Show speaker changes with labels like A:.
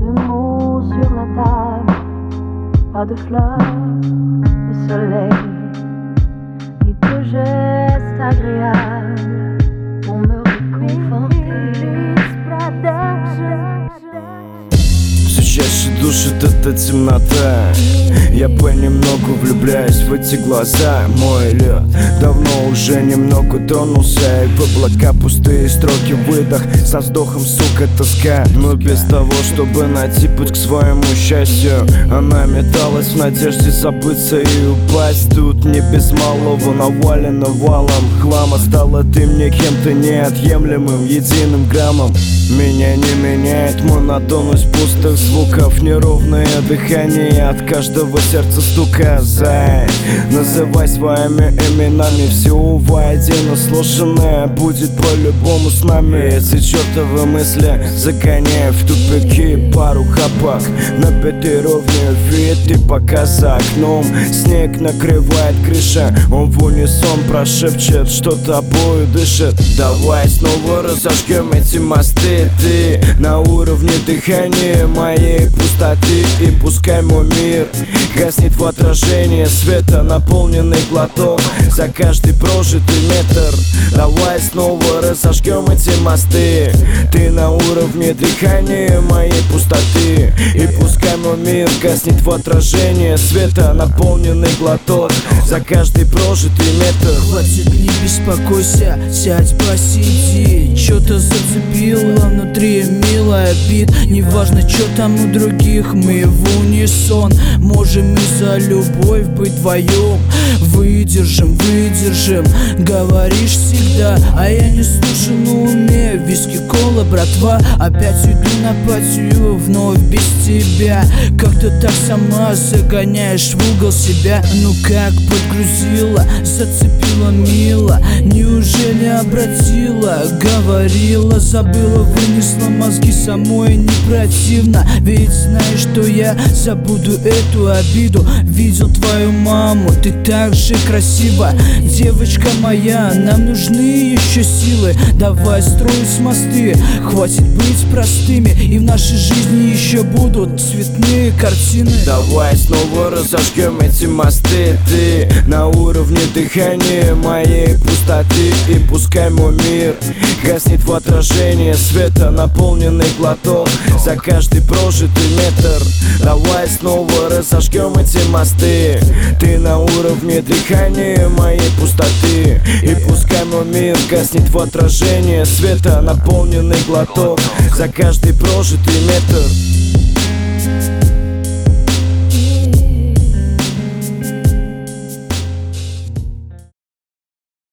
A: de mots sur la table, pas de fleurs, de soleil, ni de gestes agréables pour me réconforter.
B: Все чаще душит эта темнота. Я понемногу влюбляюсь в эти глаза. Мой лед давно уже немного тронулся, и в облака пустые строки, выдох со вздохом, сука, тоска. Но без того, чтобы найти путь к своему счастью, она металась в надежде забыться и упасть. Тут не без малого навалено валом хлама. Стала ты мне кем-то неотъемлемым, единым граммом. Меня не меняет монотонность пустых звуков, неровное дыхание от каждого сердца стука. Зай, называй своими именами все воедино сложенное будет по-любому с нами. Эти чертовы мысли загоняя в тупики, пару хапок на пятой ровне вид. И пока за окном снег накрывает крыша, он в унисон прошепчет, что тобою дышит. Давай снова разожгем эти мосты. Ты на уровне дыхания моей пустоты, и пускай мой мир гаснет в отражении света, наполненный глоток за каждый прожитый метр. Давай снова разожгем эти мосты. Ты на уровне дыхания моей пустоты, и пускай мой мир гаснет в отражении света, наполненный глоток за каждый прожитый метр.
C: Хватит, не беспокойся, сядь, посиди. Чё-то зацепило внутри, милая бит. Неважно, чё там у других, мы в унисон можем и за любовь быть вдвоем. Выдержим, выдержим, говоришь всегда, а я не слушаю на уме. Виски, кола, братва, опять уйду на патию вновь без тебя. Как ты так сама загоняешь в угол себя? Ну как подгрузила, зацепила мило. Неужели обратила, говорила, забыла, вынесла мозги, самой не противно. Ведь знаешь, что я забуду эту обиду. Видел твою маму, ты так же красива, девочка моя, нам нужны еще силы. Давай строить мосты, хватит быть простыми, и в нашей жизни еще будут цветные картины.
B: Давай снова разожгем эти мосты. Ты на уровне дыхания моей пустоты, и пускай мой мир гаснет в отражении света, наполненный глоток за каждый прожитый метр. Давай снова разожгем эти мосты. Ты на уровне дыхания моей пустоты, и пускай мой мир гаснет в отражении света, наполненный глоток за каждый прожитый метр.